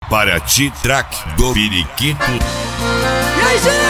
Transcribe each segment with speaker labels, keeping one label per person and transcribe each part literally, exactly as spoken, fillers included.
Speaker 1: para ti, track do Periquito.
Speaker 2: E aí, gente?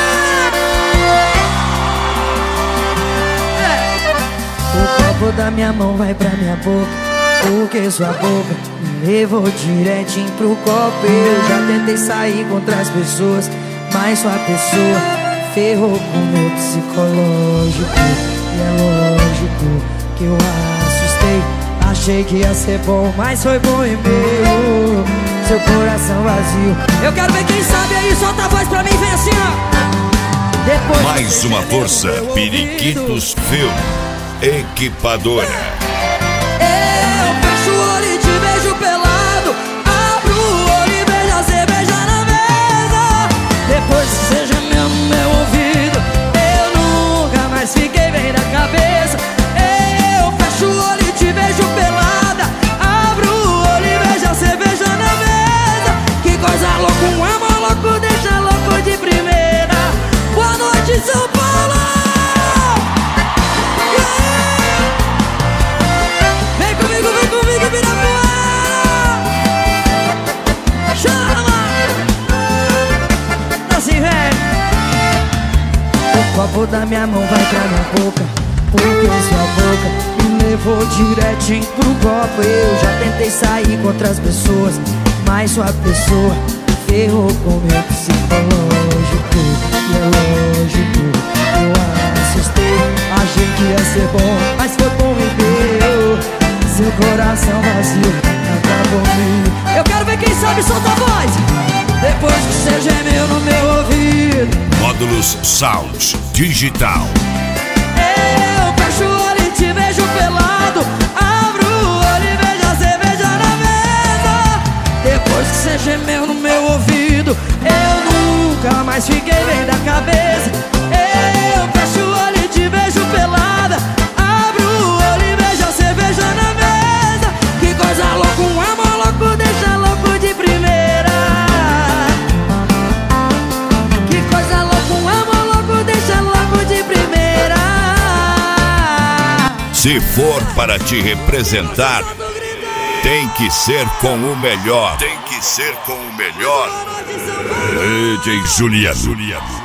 Speaker 2: O copo da minha mão vai pra minha boca, porque sua boca me levou direitinho pro copo. Eu já tentei sair contra as pessoas, mas sua pessoa ferrou com meu psicológico. E é lógico que eu assustei, achei que ia ser bom, mas foi bom e meu, seu coração vazio. Eu quero ver quem sabe aí, solta a voz pra mim, vem assim, ó. Depois
Speaker 1: mais uma força, Periquitos Film Equipadora.
Speaker 2: Eu fecho o olho e te vejo pelado, abro o olho e beijo a cerveja na mesa. Depois que você gemeu no meu ouvido, eu nunca mais fiquei bem da cabeça. Eu fecho o olho e te vejo pelada, abro o olho e beijo a cerveja na mesa. Que coisa louca, um amor louco deixa louco de primeira. Boa noite, São Paulo! O copo da minha mão vai pra minha boca, porque sua boca me levou direitinho pro copo. Eu já tentei sair contra as pessoas, mas sua pessoa ferrou com meu psicológico. E é lógico, eu assustei, achei que ia ser bom, mas foi bom e deu, seu coração vazio acabou comigo. Eu quero ver quem sabe, solta a voz. Depois que você gemeu no meu ouvido,
Speaker 1: Módulos Sound Digital.
Speaker 2: eu fecho o olho e te vejo pelado, abro o olho e vejo a cerveja na mesa. Depois que você gemeu no meu ouvido, eu nunca mais fiquei bem da cabeça. Eu fecho o olho e te vejo pelada, abro o olho e vejo a cerveja na mesa. Que coisa louca, um amor louco deixa louco de primeira.
Speaker 1: Se for para te representar, tem que ser com o melhor. Tem que ser com o melhor. D J Juliano.